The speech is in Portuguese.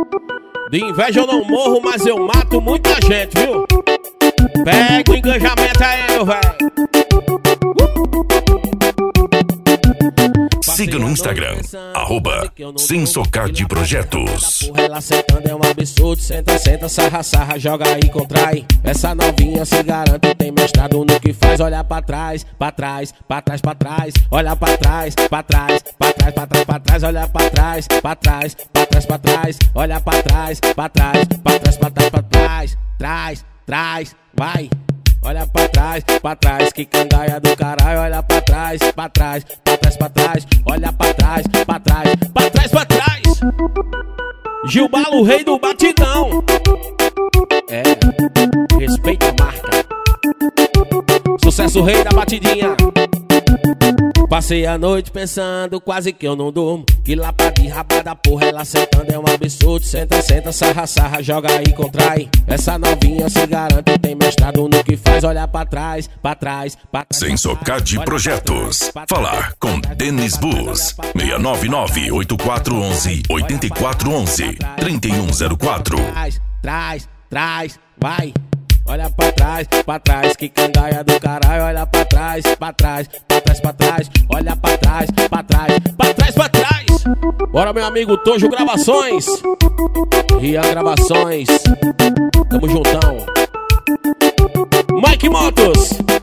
De inveja eu não morro, mas eu mato muita gente, viu? Pega o engajamento aí, meu velho. Siga no Instagram, @SemSocardProjetos. Ela sentando é um absurdo, senta, senta, sarra, sarra, joga aí, contrai. Essa novinha se garante, tem mestrado no que faz. Olha pra trás, pra trás, pra trás, pra trás. Olha pra trás, pra trás, pra trás, pra trás, pra trás. Olha pra trás, pra trás, pra trás, pra trás. Olha pra trás, pra trás, pra trás, pra trás, pra trás. Trás, trás, vai. Olha pra trás, que cangaia do caralho. Olha pra trás, pra trás, pra trás, pra trás. Olha pra trás, pra trás, pra trás, pra trás. Gilbalo, o rei do batidão. É, respeita a marca. Sucesso, rei da batidinha. Passei a noite pensando, quase que eu não durmo. Que lapa de rabada, porra, ela sentando é um absurdo. Senta, senta, sarra, sarra, joga aí, contrai. Essa novinha se garante, tem mestrado no que faz. Olha pra trás, pra trás, pra trás. SemSocardProjetos. Falar com Denis Bus. 699-8411-8411. 3104. Trás, trás, vai. Olha pra trás, que cangaia do caralho. Olha pra trás, pra trás, pra trás, pra trás. Olha pra trás, pra trás, pra trás, pra trás. Bora, meu amigo Tojo Gravações. Ria Gravações. Tamo juntão. Mike Motos.